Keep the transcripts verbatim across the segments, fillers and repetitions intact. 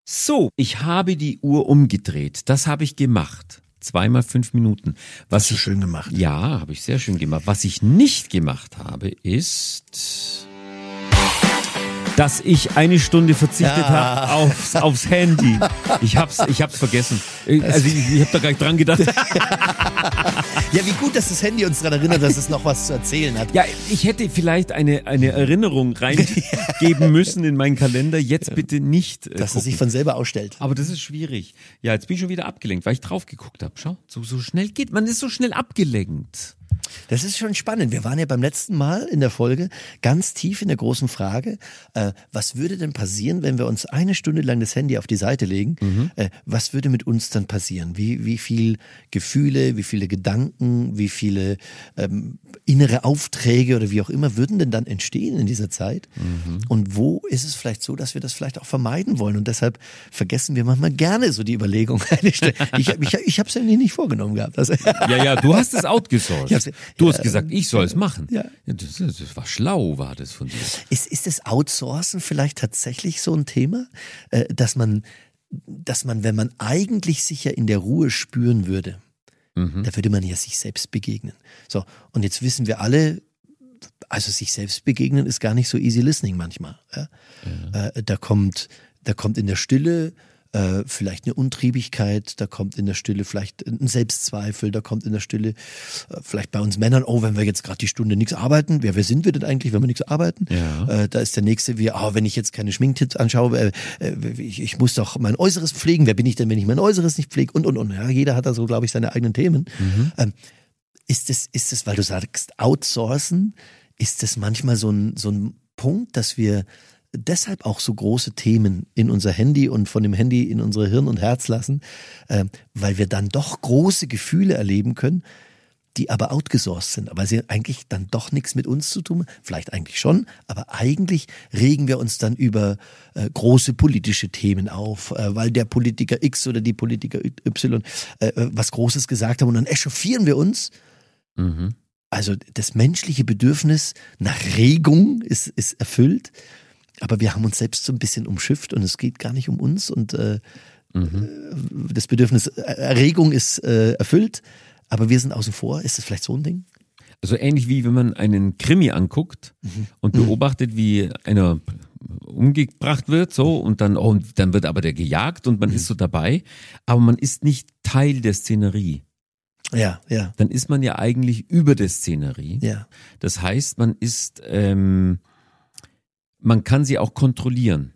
So, ich habe die Uhr umgedreht. Das habe ich gemacht. Zweimal fünf Minuten. Was Hast du ich, schön gemacht. Ja, habe ich sehr schön gemacht. Was ich nicht gemacht habe, ist, dass ich eine Stunde verzichtet Ja. habe aufs, aufs Handy. Ich hab's, ich hab's vergessen. Also ich, ich habe da gar nicht dran gedacht. Ja, wie gut, dass das Handy uns daran erinnert, dass es noch was zu erzählen hat. Ja, ich hätte vielleicht eine, eine Erinnerung reingeben müssen in meinen Kalender. Jetzt bitte nicht. Äh, Dass es gucken. sich von selber ausstellt. Aber das ist schwierig. Ja, jetzt bin ich schon wieder abgelenkt, weil ich drauf geguckt habe. Schau, so, so schnell geht, man ist so schnell abgelenkt. Das ist schon spannend. Wir waren ja beim letzten Mal in der Folge ganz tief in der großen Frage, äh, was würde denn passieren, wenn wir uns eine Stunde lang das Handy auf die Seite legen? Mhm. Äh, was würde mit uns dann passieren? Wie, wie viel Gefühle, wie viele Gedanken, wie viele ähm, innere Aufträge oder wie auch immer würden denn dann entstehen in dieser Zeit? Mhm. Und wo ist es vielleicht so, dass wir das vielleicht auch vermeiden wollen? Und deshalb vergessen wir manchmal gerne so die Überlegung. ich ich, ich, ich habe es ja nicht vorgenommen gehabt. Also, ja, ja, du hast es outgesourced. Du hast gesagt, ich soll es machen. Ja. Ja, das, das war schlau, war das von dir. Ist, ist das Outsourcen vielleicht tatsächlich so ein Thema, äh, dass man, dass man, wenn man eigentlich sich ja in der Ruhe spüren würde, mhm. da würde man ja sich selbst begegnen. So, und jetzt wissen wir alle, also sich selbst begegnen ist gar nicht so easy listening manchmal. Ja? Ja. Äh, da kommt, da kommt in der Stille Äh, vielleicht eine Untriebigkeit, da kommt in der Stille vielleicht ein Selbstzweifel, da kommt in der Stille äh, vielleicht bei uns Männern, oh, wenn wir jetzt gerade die Stunde nichts arbeiten, wer, wer sind wir denn eigentlich, wenn wir nichts arbeiten? Ja. Äh, da ist der nächste, wie, oh, wenn ich jetzt keine Schminktipps anschaue, äh, äh, ich, ich muss doch mein Äußeres pflegen, wer bin ich denn, wenn ich mein Äußeres nicht pflege und, und, und. Ja, jeder hat da so, glaube ich, seine eigenen Themen. Mhm. Ähm, ist es, ist es, weil du sagst, outsourcen, ist es manchmal so ein, so ein Punkt, dass wir deshalb auch so große Themen in unser Handy und von dem Handy in unsere Hirn und Herz lassen, äh, weil wir dann doch große Gefühle erleben können, die aber outgesourced sind, weil sie eigentlich dann doch nichts mit uns zu tun haben. Vielleicht eigentlich schon, aber eigentlich regen wir uns dann über äh, große politische Themen auf, äh, weil der Politiker X oder die Politiker Y äh, was Großes gesagt haben und dann echauffieren wir uns. Mhm. Also das menschliche Bedürfnis nach Regung ist, ist erfüllt. Aber wir haben uns selbst so ein bisschen umschifft und es geht gar nicht um uns und äh, mhm. das Bedürfnis Erregung ist äh, erfüllt, aber wir sind außen vor. Ist das vielleicht so ein Ding? Also ähnlich wie wenn man einen Krimi anguckt mhm. und beobachtet, wie einer umgebracht wird, so und dann, oh, dann wird aber der gejagt und man mhm. ist so dabei, aber man ist nicht Teil der Szenerie. Ja, ja. Dann ist man ja eigentlich über der Szenerie. Ja. Das heißt, man ist ähm, man kann sie auch kontrollieren.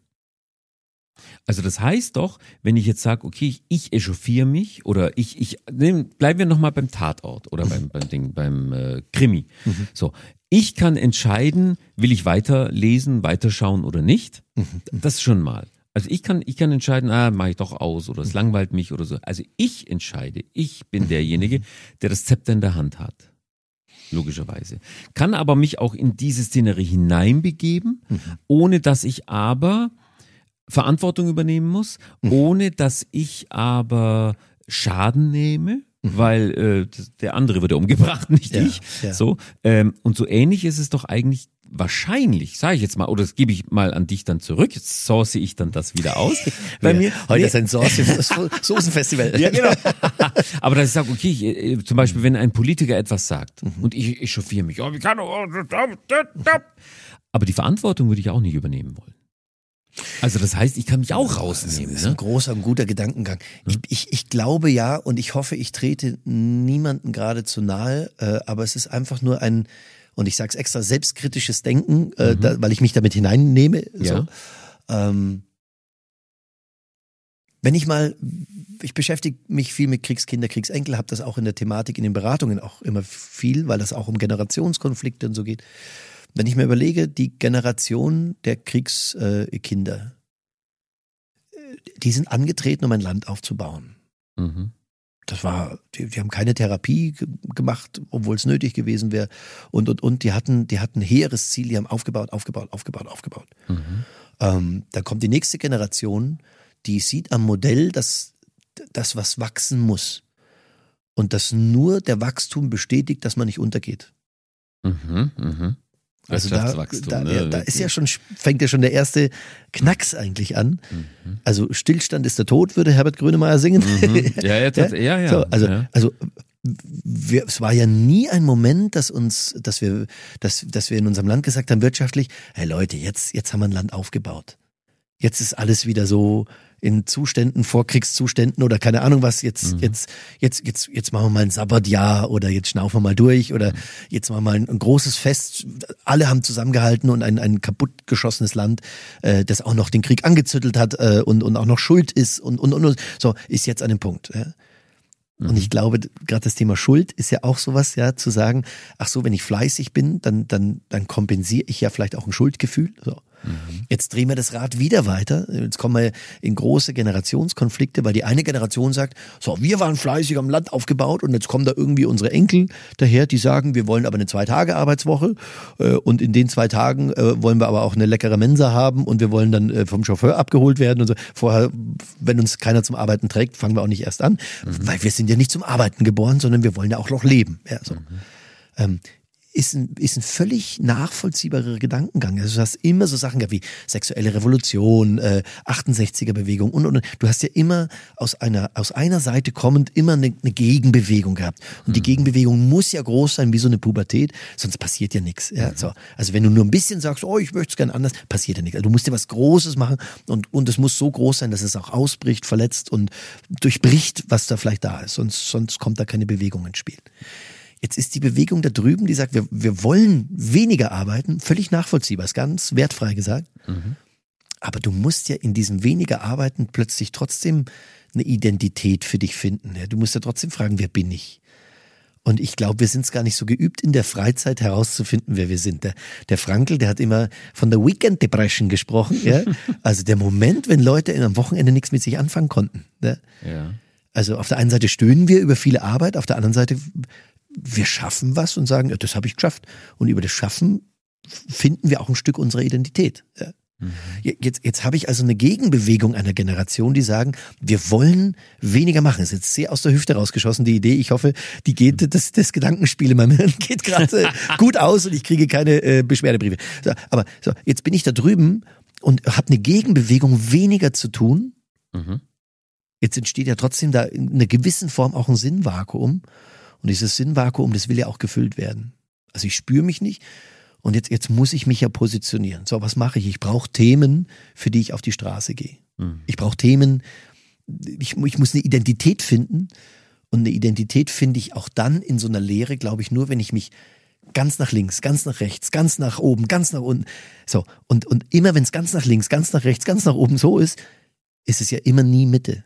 Also das heißt doch, wenn ich jetzt sage, okay, ich, ich echauffiere mich oder ich, ich nehm, bleiben wir nochmal beim Tatort oder beim, beim Ding, beim äh, Krimi. Mhm. So, ich kann entscheiden, will ich weiterlesen, weiterschauen oder nicht. Mhm. Das schon mal. Also ich kann, ich kann entscheiden, ah, mache ich doch aus oder es langweilt mich oder so. Also ich entscheide, ich bin derjenige, der das Zepter in der Hand hat. Logischerweise. Kann aber mich auch in diese Szenerie hineinbegeben, mhm. ohne dass ich aber Verantwortung übernehmen muss, mhm. ohne dass ich aber Schaden nehme, mhm. weil äh, der andere wird ja umgebracht, nicht ja, ich. Ja. So, ähm, und so ähnlich ist es doch eigentlich wahrscheinlich, sage ich jetzt mal, oder das gebe ich mal an dich dann zurück, jetzt source ich dann das wieder aus. Bei ja, mir, heute nee. ist ein Soßenfestival. Ja, genau. Aber dass ich sage, okay, ich, äh, zum Beispiel, wenn ein Politiker etwas sagt mhm. und ich echauffiere mich, oh, wie kann aber die Verantwortung würde ich auch nicht übernehmen wollen. Also das heißt, ich kann mich auch rausnehmen. Das ist ein ne? großer, ein guter Gedankengang. Ich, ich, ich glaube ja und ich hoffe, ich trete niemanden gerade zu nahe, äh, aber es ist einfach nur ein, und ich sage es extra, selbstkritisches Denken, äh, mhm. da, weil ich mich damit hineinnehme. So. Ja. Ähm, wenn ich mal, ich beschäftige mich viel mit Kriegskinder, Kriegsenkel, habe das auch in der Thematik, in den Beratungen auch immer viel, weil das auch um Generationskonflikte und so geht. Wenn ich mir überlege, die Generation der Kriegskinder, die sind angetreten, um ein Land aufzubauen. Mhm. Das war, die, die haben keine Therapie g- gemacht, obwohl es nötig gewesen wäre. Und, und, und die hatten, die hatten ein hehres Ziel, die haben aufgebaut, aufgebaut, aufgebaut, aufgebaut. Mhm. Ähm, dann kommt die nächste Generation, die sieht am Modell, dass das was wachsen muss. Und dass nur der Wachstum bestätigt, dass man nicht untergeht. Mhm, mh. Also da, Wirtschaftswachstum, da, ne? ja, da ist ja schon, fängt ja schon der erste Knacks eigentlich an. Mhm. Also Stillstand ist der Tod, würde Herbert Grönemeyer singen. Mhm. Ja, ja, tats- ja, ja. So, also, ja. also wir, es war ja nie ein Moment, dass uns, dass wir, dass, dass wir in unserem Land gesagt haben, wirtschaftlich, hey Leute, jetzt, jetzt haben wir ein Land aufgebaut. Jetzt ist alles wieder so in Zuständen, Vorkriegszuständen oder keine Ahnung was, jetzt, mhm. jetzt, jetzt, jetzt, jetzt machen wir mal ein Sabbatjahr oder jetzt schnaufen wir mal durch oder mhm. jetzt machen wir mal ein, ein großes Fest. Alle haben zusammengehalten und ein, ein kaputtgeschossenes Land, äh, das auch noch den Krieg angezüttelt hat äh, und, und auch noch schuld ist und, und, und, und so, ist jetzt an dem Punkt. Ja. Mhm. Und ich glaube, gerade das Thema Schuld ist ja auch sowas, ja, zu sagen, ach so, wenn ich fleißig bin, dann, dann, dann kompensiere ich ja vielleicht auch ein Schuldgefühl, so. Mhm. Jetzt drehen wir das Rad wieder weiter. Jetzt kommen wir in große Generationskonflikte, weil die eine Generation sagt, so, wir waren fleißig am Land aufgebaut und jetzt kommen da irgendwie unsere Enkel daher, die sagen, wir wollen aber eine Zwei-Tage-Arbeitswoche äh, und in den zwei Tagen äh, wollen wir aber auch eine leckere Mensa haben und wir wollen dann äh, vom Chauffeur abgeholt werden und so. Vorher, wenn uns keiner zum Arbeiten trägt, fangen wir auch nicht erst an, mhm. weil wir sind ja nicht zum Arbeiten geboren, sondern wir wollen ja auch noch leben. Ja, so. Mhm. Ähm, Ist ein, ist ein völlig nachvollziehbarer Gedankengang. Also du hast immer so Sachen gehabt wie sexuelle Revolution, äh, achtundsechziger-Bewegung und, und, und. Du hast ja immer aus einer, aus einer Seite kommend immer eine, eine Gegenbewegung gehabt. Und die Mhm. Gegenbewegung muss ja groß sein wie so eine Pubertät, sonst passiert ja nichts. Ja, Mhm. so. Also wenn du nur ein bisschen sagst, oh, ich möchte es gerne anders, passiert ja nichts. Also du musst dir was Großes machen und, und es muss so groß sein, dass es auch ausbricht, verletzt und durchbricht, was da vielleicht da ist. Sonst, sonst kommt da keine Bewegung ins Spiel. Jetzt ist die Bewegung da drüben, die sagt, wir, wir wollen weniger arbeiten, völlig nachvollziehbar, ist ganz wertfrei gesagt. Mhm. Aber du musst ja in diesem weniger Arbeiten plötzlich trotzdem eine Identität für dich finden. Ja? Du musst ja trotzdem fragen, wer bin ich? Und ich glaube, wir sind es gar nicht so geübt, in der Freizeit herauszufinden, wer wir sind. Der, der Frankl, der hat immer von der Weekend Depression gesprochen. Ja? Also der Moment, wenn Leute am Wochenende nichts mit sich anfangen konnten. Ja? Ja. Also auf der einen Seite stöhnen wir über viele Arbeit, auf der anderen Seite wir schaffen was und sagen, ja, das habe ich geschafft. Und über das Schaffen finden wir auch ein Stück unserer Identität. Ja. Mhm. Jetzt, jetzt habe ich also eine Gegenbewegung einer Generation, die sagen, wir wollen weniger machen. Das ist jetzt sehr aus der Hüfte rausgeschossen, die Idee. Ich hoffe, die geht, das, das Gedankenspiel in meinem Hirn geht gerade gut aus und ich kriege keine äh, Beschwerdebriefe. So, aber so, jetzt bin ich da drüben und habe eine Gegenbewegung, weniger zu tun. Mhm. Jetzt entsteht ja trotzdem da in einer gewissen Form auch ein Sinnvakuum. Und dieses Sinnvakuum, das will ja auch gefüllt werden. Also ich spüre mich nicht und jetzt, jetzt muss ich mich ja positionieren. So, was mache ich? Ich brauche Themen, für die ich auf die Straße gehe. Mhm. Ich brauche Themen, ich, ich muss eine Identität finden und eine Identität finde ich auch dann in so einer Lehre, glaube ich, nur, wenn ich mich ganz nach links, ganz nach rechts, ganz nach oben, ganz nach unten, so. Und, und immer wenn es ganz nach links, ganz nach rechts, ganz nach oben so ist, ist es ja immer nie Mitte.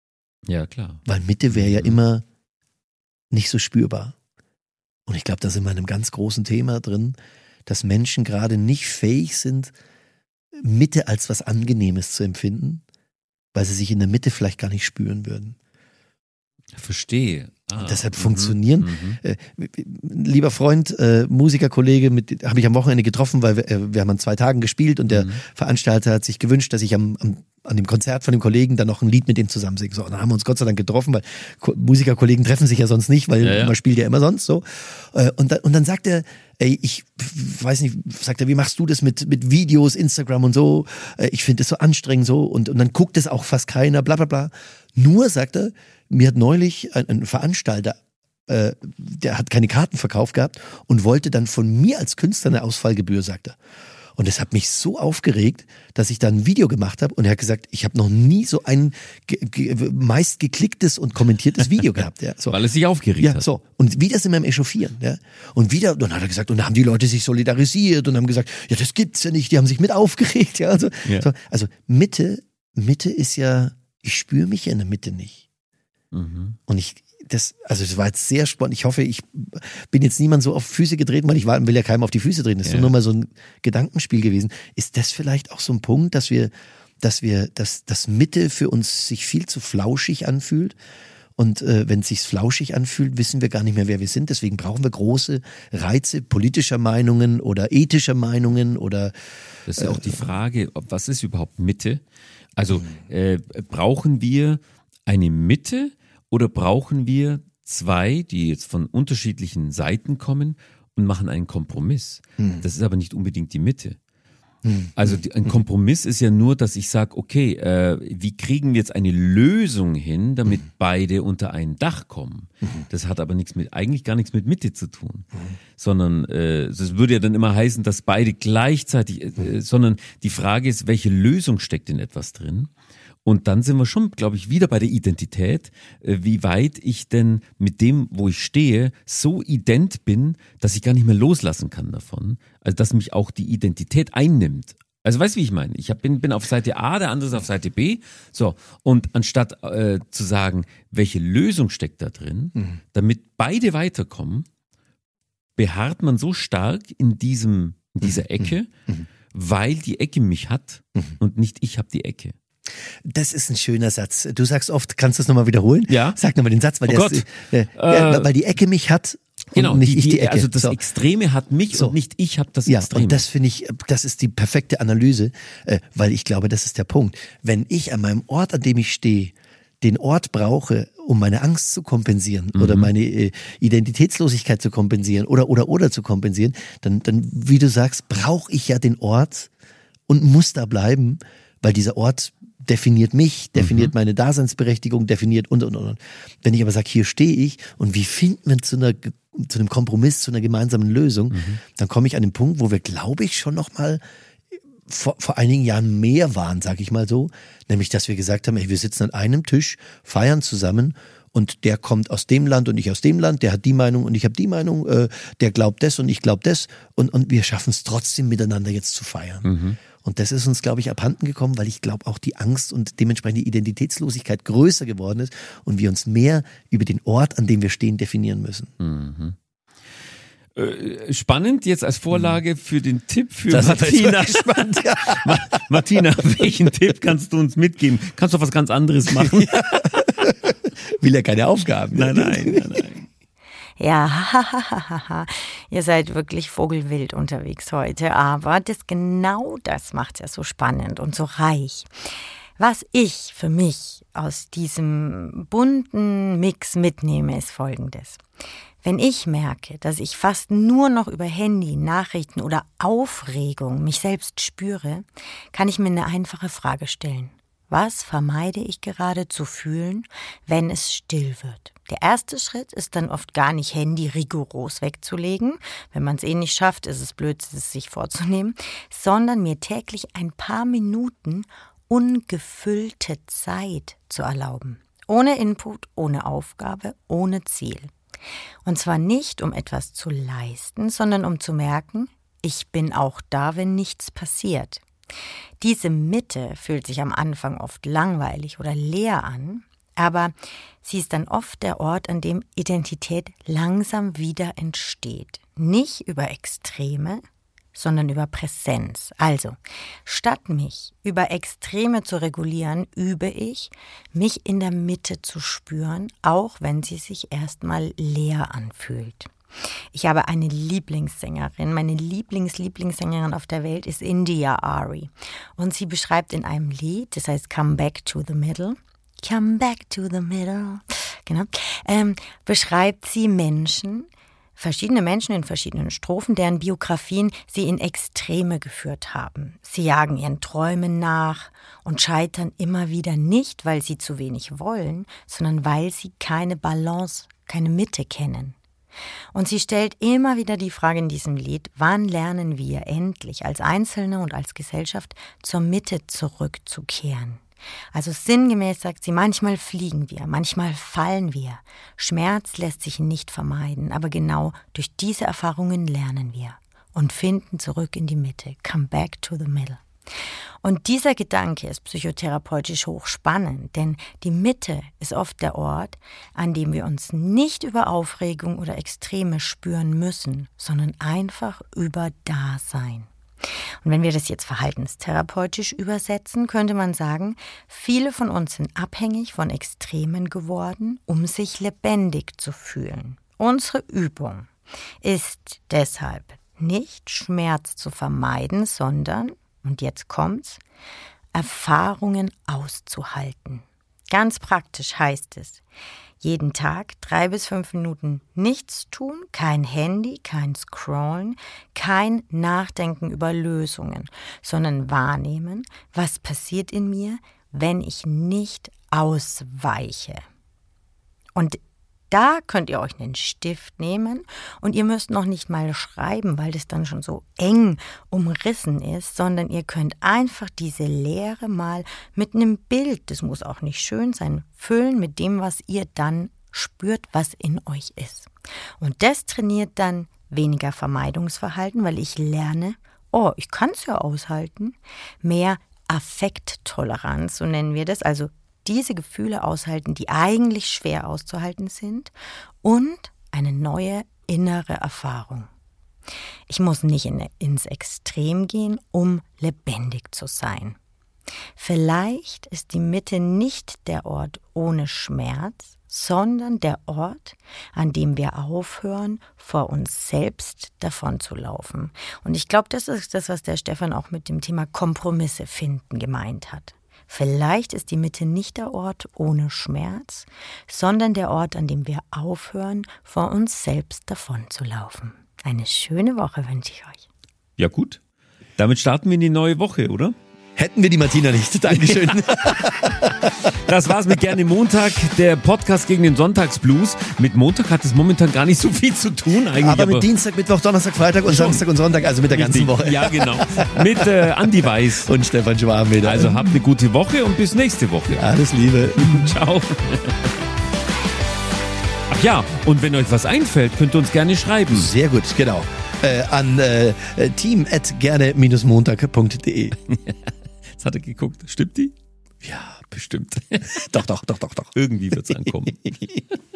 Ja, klar. Weil Mitte wäre ja immer nicht so spürbar. Und ich glaube, da sind wir in einem ganz großen Thema drin, dass Menschen gerade nicht fähig sind, Mitte als was Angenehmes zu empfinden, weil sie sich in der Mitte vielleicht gar nicht spüren würden. Verstehe. Ah, und deshalb mhm, funktionieren. Mhm. Äh, lieber Freund, äh, Musikerkollege, mit habe ich am Wochenende getroffen, weil wir, äh, wir haben an zwei Tagen gespielt und der mhm. Veranstalter hat sich gewünscht, dass ich am, am an dem Konzert von dem Kollegen dann noch ein Lied mit dem zusammen singen. So, und dann haben wir uns Gott sei Dank getroffen, weil Ko- Musikerkollegen treffen sich ja sonst nicht, weil ja, ja. man spielt ja immer sonst so. Äh, und, da, und dann sagt er, ey, ich weiß nicht, sagt er, wie machst du das mit, mit Videos, Instagram und so? Äh, ich finde das so anstrengend so und, und dann guckt es auch fast keiner, bla bla bla. Nur, sagt er, mir hat neulich ein, ein Veranstalter, äh, der hat keine Karten verkauft gehabt und wollte dann von mir als Künstler eine Ausfallgebühr, sagt er. Und das hat mich so aufgeregt, dass ich da ein Video gemacht habe und er hat gesagt, ich habe noch nie so ein ge- ge- meist geklicktes und kommentiertes Video gehabt. Ja, so. Weil es sich aufgeregt ja, hat. So. Und wieder sind wir im Echauffieren. Ja. Und wieder, dann hat er gesagt, und da haben die Leute sich solidarisiert und haben gesagt, ja, das gibt's ja nicht, die haben sich mit aufgeregt. Ja, also, Ja. so. also Mitte, Mitte ist ja, ich spüre mich ja in der Mitte nicht. Mhm. Und ich, das, also das war jetzt sehr spannend. Ich hoffe, ich bin jetzt niemand so auf Füße getreten, weil ich war, will ja keinem auf die Füße treten. Das ist Ja. nur mal so ein Gedankenspiel gewesen. Ist das vielleicht auch so ein Punkt, dass wir, dass wir, dass das Mitte für uns sich viel zu flauschig anfühlt? Und äh, wenn es sich flauschig anfühlt, wissen wir gar nicht mehr, wer wir sind. Deswegen brauchen wir große Reize politischer Meinungen oder ethischer Meinungen oder Das ist ja auch die Frage, ob, was ist überhaupt Mitte? Also äh, brauchen wir eine Mitte oder brauchen wir zwei, die jetzt von unterschiedlichen Seiten kommen und machen einen Kompromiss. Mhm. Das ist aber nicht unbedingt die Mitte. Mhm. Also die, ein Kompromiss ist ja nur, dass ich sage, okay, äh, wie kriegen wir jetzt eine Lösung hin, damit mhm. beide unter ein Dach kommen? Mhm. Das hat aber nichts mit, eigentlich gar nichts mit Mitte zu tun, mhm. sondern äh, das würde ja dann immer heißen, dass beide gleichzeitig, äh, sondern die Frage ist, welche Lösung steckt in etwas drin? Und dann sind wir schon, glaube ich, wieder bei der Identität, äh, wie weit ich denn mit dem, wo ich stehe, so ident bin, dass ich gar nicht mehr loslassen kann davon. Also dass mich auch die Identität einnimmt. Also weißt du, wie ich meine? Ich hab, bin, bin auf Seite A, der andere ist auf Seite B. So, und anstatt äh, zu sagen, welche Lösung steckt da drin, mhm. damit beide weiterkommen, beharrt man so stark in diesem, in dieser Ecke, mhm. weil die Ecke mich hat mhm. und nicht ich habe die Ecke. Das ist ein schöner Satz. Du sagst oft, kannst du es nochmal wiederholen? Ja. Sag nochmal den Satz, weil, oh der Gott. Ist, äh, äh, weil die Ecke mich hat und genau, nicht die, ich die die Ecke. Also das so. Extreme hat mich so. Und nicht ich habe das ja, Extreme. Und das finde ich, das ist die perfekte Analyse, äh, weil ich glaube, das ist der Punkt. Wenn ich an meinem Ort, an dem ich stehe, den Ort brauche, um meine Angst zu kompensieren mhm. oder meine äh, Identitätslosigkeit zu kompensieren oder oder oder zu kompensieren, dann, dann wie du sagst, brauche ich ja den Ort und muss da bleiben, weil dieser Ort definiert mich, definiert mhm. meine Daseinsberechtigung, definiert und, und, und. Wenn ich aber sage, hier stehe ich und wie finden wir zu einer, zu einem Kompromiss, zu einer gemeinsamen Lösung, mhm. dann komme ich an den Punkt, wo wir, glaube ich, schon noch mal vor, vor einigen Jahren mehr waren, sag ich mal so, nämlich, dass wir gesagt haben, ey, wir sitzen an einem Tisch, feiern zusammen und der kommt aus dem Land und ich aus dem Land, der hat die Meinung und ich habe die Meinung, äh, der glaubt das und ich glaube das und, und wir schaffen es trotzdem miteinander jetzt zu feiern. Mhm. Und das ist uns, glaube ich, abhanden gekommen, weil ich glaube auch die Angst und dementsprechend die Identitätslosigkeit größer geworden ist und wir uns mehr über den Ort, an dem wir stehen, definieren müssen. Mhm. Äh, spannend jetzt als Vorlage für den Tipp für das Martina. Gespannt, ja. Martina, welchen Tipp kannst du uns mitgeben? Kannst du was ganz anderes machen? Ja. Will ja keine Aufgaben. Nein, nein, nein, nein. Ja, hahaha. Ihr seid wirklich vogelwild unterwegs heute, aber das genau das macht es ja so spannend und so reich. Was ich für mich aus diesem bunten Mix mitnehme, ist Folgendes. Wenn ich merke, dass ich fast nur noch über Handy, Nachrichten oder Aufregung mich selbst spüre, kann ich mir eine einfache Frage stellen. Was vermeide ich gerade zu fühlen, wenn es still wird? Der erste Schritt ist dann oft gar nicht, Handy rigoros wegzulegen. Wenn man es eh nicht schafft, ist es blöd, es sich vorzunehmen, sondern mir täglich ein paar Minuten ungefüllte Zeit zu erlauben. Ohne Input, ohne Aufgabe, ohne Ziel. Und zwar nicht, um etwas zu leisten, sondern um zu merken, ich bin auch da, wenn nichts passiert. Diese Mitte fühlt sich am Anfang oft langweilig oder leer an, aber sie ist dann oft der Ort, an dem Identität langsam wieder entsteht. Nicht über Extreme, sondern über Präsenz. Also, statt mich über Extreme zu regulieren, übe ich, mich in der Mitte zu spüren, auch wenn sie sich erstmal leer anfühlt. Ich habe eine Lieblingssängerin. Meine Lieblings-Lieblingssängerin auf der Welt ist India Arie. Und sie beschreibt in einem Lied, das heißt Come Back to the Middle, Come Back to the Middle, genau, ähm, beschreibt sie Menschen, verschiedene Menschen in verschiedenen Strophen, deren Biografien sie in Extreme geführt haben. Sie jagen ihren Träumen nach und scheitern immer wieder nicht, weil sie zu wenig wollen, sondern weil sie keine Balance, keine Mitte kennen. Und sie stellt immer wieder die Frage in diesem Lied, wann lernen wir endlich als Einzelne und als Gesellschaft zur Mitte zurückzukehren? Also sinngemäß sagt sie, manchmal fliegen wir, manchmal fallen wir. Schmerz lässt sich nicht vermeiden, aber genau durch diese Erfahrungen lernen wir und finden zurück in die Mitte. Come back to the middle. Und dieser Gedanke ist psychotherapeutisch hochspannend, denn die Mitte ist oft der Ort, an dem wir uns nicht über Aufregung oder Extreme spüren müssen, sondern einfach über Dasein. Und wenn wir das jetzt verhaltenstherapeutisch übersetzen, könnte man sagen, viele von uns sind abhängig von Extremen geworden, um sich lebendig zu fühlen. Unsere Übung ist deshalb nicht Schmerz zu vermeiden, sondern, und jetzt kommt's, Erfahrungen auszuhalten. Ganz praktisch heißt es, jeden Tag drei bis fünf Minuten nichts tun, kein Handy, kein Scrollen, kein Nachdenken über Lösungen, sondern wahrnehmen, was passiert in mir, wenn ich nicht ausweiche. Und da könnt ihr euch einen Stift nehmen und ihr müsst noch nicht mal schreiben, weil das dann schon so eng umrissen ist, sondern ihr könnt einfach diese Leere mal mit einem Bild, das muss auch nicht schön sein, füllen mit dem, was ihr dann spürt, was in euch ist. Und das trainiert dann weniger Vermeidungsverhalten, weil ich lerne, oh, ich kann es ja aushalten, mehr Affekttoleranz, so nennen wir das, also diese Gefühle aushalten, die eigentlich schwer auszuhalten sind und eine neue innere Erfahrung. Ich muss nicht in, ins Extrem gehen, um lebendig zu sein. Vielleicht ist die Mitte nicht der Ort ohne Schmerz, sondern der Ort, an dem wir aufhören, vor uns selbst davonzulaufen. Und ich glaube, das ist das, was der Stefan auch mit dem Thema Kompromisse finden gemeint hat. Vielleicht ist die Mitte nicht der Ort ohne Schmerz, sondern der Ort, an dem wir aufhören, vor uns selbst davonzulaufen. Eine schöne Woche wünsche ich euch. Ja gut, damit starten wir in die neue Woche, oder? Hätten wir die Martina nicht. Dankeschön. Das war's mit Gerne Montag, der Podcast gegen den Sonntagsblues. Mit Montag hat es momentan gar nicht so viel zu tun eigentlich. Aber mit aber Dienstag, Mittwoch, Donnerstag, Freitag und schon. Samstag und Sonntag, also mit der Richtig. ganzen Woche. Ja, genau. Mit äh, Andi Weiß. Und Stefan Schwam wieder. Also habt eine gute Woche und bis nächste Woche. Alles Liebe. Ciao. Ach ja, und wenn euch was einfällt, könnt ihr uns gerne schreiben. Sehr gut, genau. Äh, an äh, team at gerne montag punkt de. Jetzt hat er geguckt. Stimmt die? Ja, bestimmt. Doch, doch, doch, doch, doch. Irgendwie wird's ankommen.